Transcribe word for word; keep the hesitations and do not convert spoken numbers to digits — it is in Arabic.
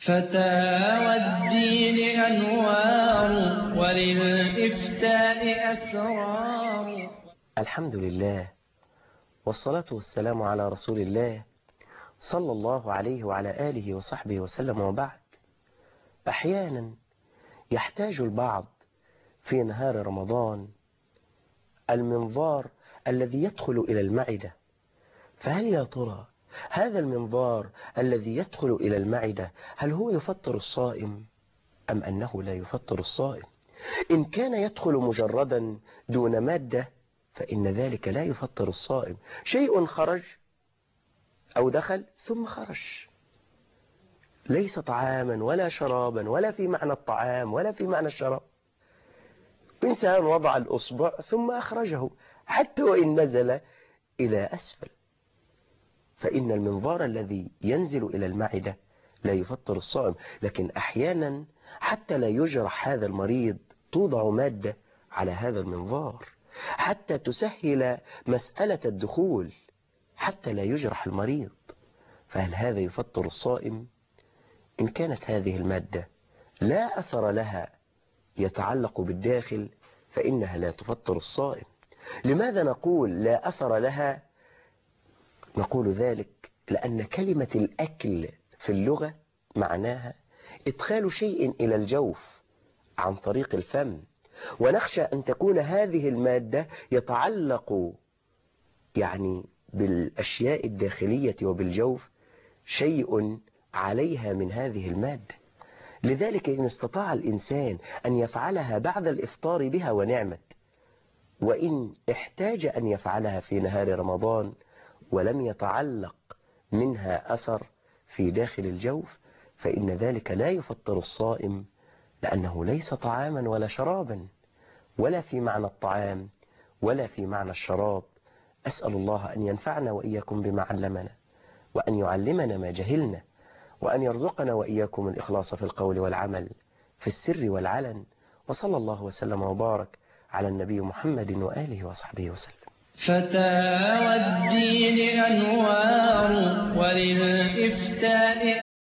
فتاوى الدين أنوار وللإفتاء أسرار. الحمد لله والصلاة والسلام على رسول الله صلى الله عليه وعلى آله وصحبه وسلم. وبعد، أحيانا يحتاج البعض في نهار رمضان المنظار الذي يدخل إلى المعدة، فهل يا ترى هذا المنظار الذي يدخل إلى المعدة هل هو يفطر الصائم أم أنه لا يفطر الصائم؟ إن كان يدخل مجردا دون مادة فإن ذلك لا يفطر الصائم. شيء خرج أو دخل ثم خرج، ليس طعاما ولا شرابا ولا في معنى الطعام ولا في معنى الشراب. إنسان وضع الأصبع ثم أخرجه حتى وإن نزل إلى أسفل، فإن المنظار الذي ينزل إلى المعدة لا يفطر الصائم. لكن أحيانا حتى لا يجرح هذا المريض توضع مادة على هذا المنظار حتى تسهل مسألة الدخول، حتى لا يجرح المريض. فهل هذا يفطر الصائم؟ إن كانت هذه المادة لا أثر لها يتعلق بالداخل فإنها لا تفطر الصائم. لماذا نقول لا أثر لها؟ نقول ذلك لأن كلمة الأكل في اللغة معناها إدخال شيء إلى الجوف عن طريق الفم، ونخشى أن تكون هذه المادة يتعلق يعني بالأشياء الداخلية وبالجوف شيء عليها من هذه المادة. لذلك إن استطاع الإنسان أن يفعلها بعد الإفطار بها ونعمت، وإن احتاج أن يفعلها في نهار رمضان ولم يتعلق منها أثر في داخل الجوف فإن ذلك لا يفطر الصائم، لأنه ليس طعاما ولا شرابا ولا في معنى الطعام ولا في معنى الشراب. أسأل الله أن ينفعنا وإياكم بما علمنا، وأن يعلمنا ما جهلنا، وأن يرزقنا وإياكم الإخلاص في القول والعمل في السر والعلن. وصلى الله وسلم وبارك على النبي محمد وآله وصحبه وسلم. فتاوى الدين أنوار وللإفتاء